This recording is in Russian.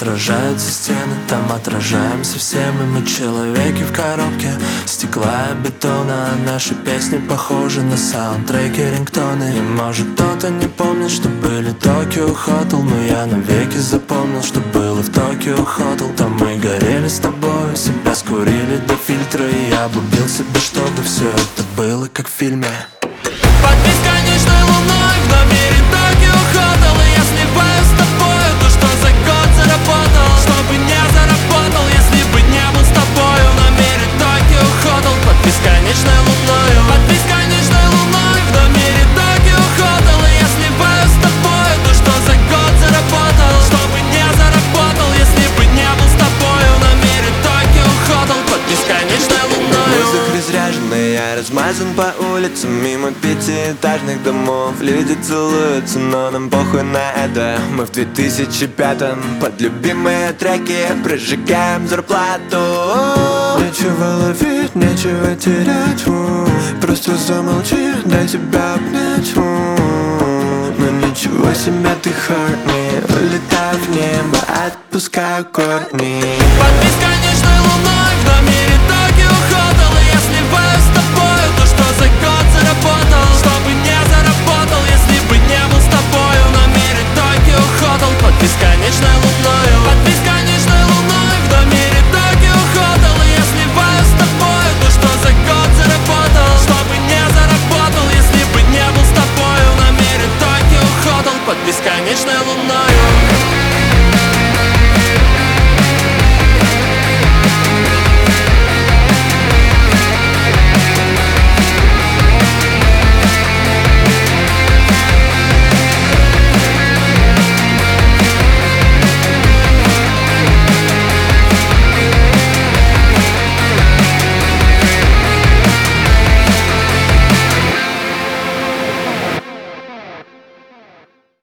отражаются стены, там отражаемся все мы. Мы человеки в коробке стекла и бетона, а наши песни похожи на саундтреки, рингтоны. И может кто-то не помнит, что были Токио Хотел, но я навеки запомнил, что было в Токио Хотел. Там мы горели с тобой, себя скурили до фильтра, и я облюбил себя, чтобы все это было как в фильме. Под бесконечной луной в номере Токио Хотел, и я сливаю с тобой то, что за год заработал, чтобы не заработал, если бы не был с тобой. В номере Токио Хотел, под бесконечной луной, под бесконечной луной в номере Токио Хотел, и я сливаю с тобой то, что за год заработал, чтобы не заработал, если бы не был с тобой. В номере Токио Хотел, под бесконечной луной. Воздух разряженный, я размазан по улицам, мимо пятиэтажных домов. Люди целуются, но нам похуй на это. Мы в 2005-м под любимые треки прожигаем зарплату. Нечего ловить, нечего терять, просто замолчи, дай тебя обнять. Но ничего себе ты хорни, улетаю в небо, отпускаю корни. Под бесконечной